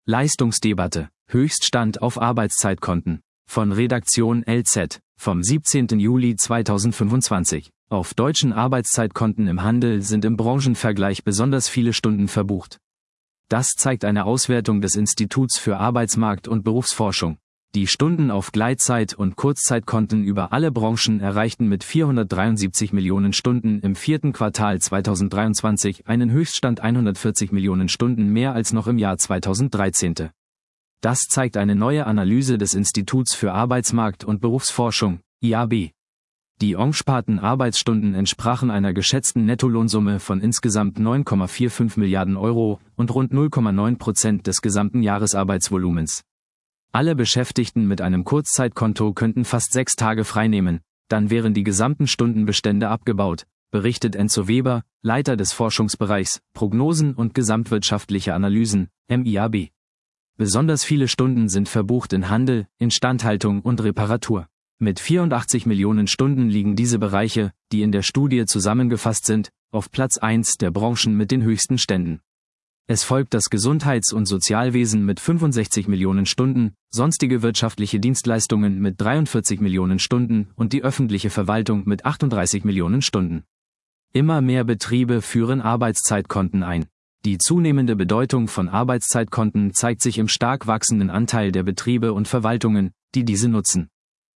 Leistungsdebatte, Höchststand auf Arbeitszeitkonten. Von Redaktion LZ, vom 17. Juli 2025. Auf deutschen Arbeitszeitkonten im Handel sind im Branchenvergleich besonders viele Stunden verbucht. Das zeigt eine Auswertung des Instituts für Arbeitsmarkt- und Berufsforschung. Die Stunden auf Gleitzeit- und Kurzzeitkonten über alle Branchen erreichten mit 473 Millionen Stunden im vierten Quartal 2023 einen Höchststand 140 Millionen Stunden mehr als noch im Jahr 2013. Das zeigt eine neue Analyse des Instituts für Arbeitsmarkt- und Berufsforschung, IAB. Die engagerten Arbeitsstunden entsprachen einer geschätzten Nettolohnsumme von insgesamt 9,45 Milliarden Euro und rund 0,9% des gesamten Jahresarbeitsvolumens. Alle Beschäftigten mit einem Kurzzeitkonto könnten fast 6 Tage freinehmen, dann wären die gesamten Stundenbestände abgebaut, berichtet Enzo Weber, Leiter des Forschungsbereichs Prognosen und gesamtwirtschaftliche Analysen, MIAB. Besonders viele Stunden sind verbucht in Handel, Instandhaltung und Reparatur. Mit 84 Millionen Stunden liegen diese Bereiche, die in der Studie zusammengefasst sind, auf Platz 1 der Branchen mit den höchsten Ständen. Es folgt das Gesundheits- und Sozialwesen mit 65 Millionen Stunden, sonstige wirtschaftliche Dienstleistungen mit 43 Millionen Stunden und die öffentliche Verwaltung mit 38 Millionen Stunden. Immer mehr Betriebe führen Arbeitszeitkonten ein. Die zunehmende Bedeutung von Arbeitszeitkonten zeigt sich im stark wachsenden Anteil der Betriebe und Verwaltungen, die diese nutzen.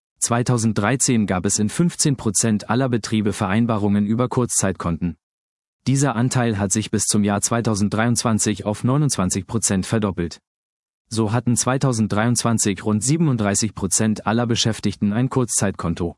2013 gab es in 15% aller Betriebe Vereinbarungen über Kurzzeitkonten. Dieser Anteil hat sich bis zum Jahr 2023 auf 29% verdoppelt. So hatten 2023 rund 37% aller Beschäftigten ein Kurzzeitkonto.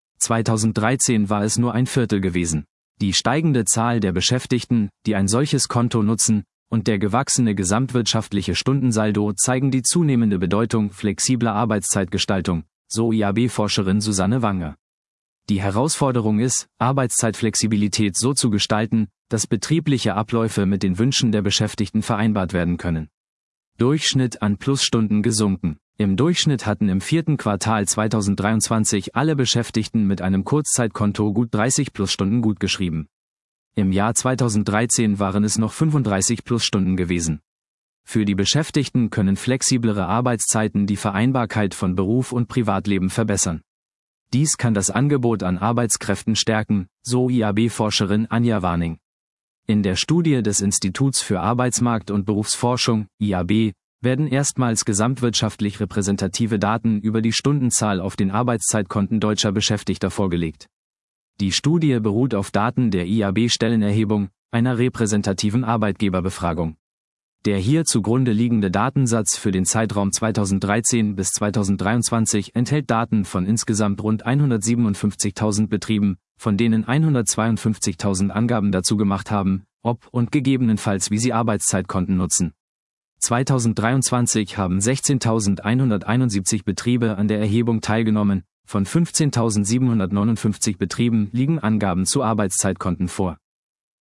2013 war es nur ein Viertel gewesen. Die steigende Zahl der Beschäftigten, die ein solches Konto nutzen, und der gewachsene gesamtwirtschaftliche Stundensaldo zeigen die zunehmende Bedeutung flexibler Arbeitszeitgestaltung, so IAB-Forscherin Susanne Wanger. Die Herausforderung ist, Arbeitszeitflexibilität so zu gestalten, dass betriebliche Abläufe mit den Wünschen der Beschäftigten vereinbart werden können. Durchschnitt an Plusstunden gesunken. Im Durchschnitt hatten im vierten Quartal 2023 alle Beschäftigten mit einem Kurzzeitkonto gut 30 Plusstunden gutgeschrieben. Im Jahr 2013 waren es noch 35 Plusstunden gewesen. Für die Beschäftigten können flexiblere Arbeitszeiten die Vereinbarkeit von Beruf und Privatleben verbessern. Dies kann das Angebot an Arbeitskräften stärken, so IAB-Forscherin Anja Warning. In der Studie des Instituts für Arbeitsmarkt- und Berufsforschung, IAB, werden erstmals gesamtwirtschaftlich repräsentative Daten über die Stundenzahl auf den Arbeitszeitkonten deutscher Beschäftigter vorgelegt. Die Studie beruht auf Daten der IAB-Stellenerhebung, einer repräsentativen Arbeitgeberbefragung. Der hier zugrunde liegende Datensatz für den Zeitraum 2013 bis 2023 enthält Daten von insgesamt rund 157.000 Betrieben, von denen 152.000 Angaben dazu gemacht haben, ob und gegebenenfalls wie sie Arbeitszeitkonten nutzen. 2023 haben 16.171 Betriebe an der Erhebung teilgenommen, von 15.759 Betrieben liegen Angaben zu Arbeitszeitkonten vor.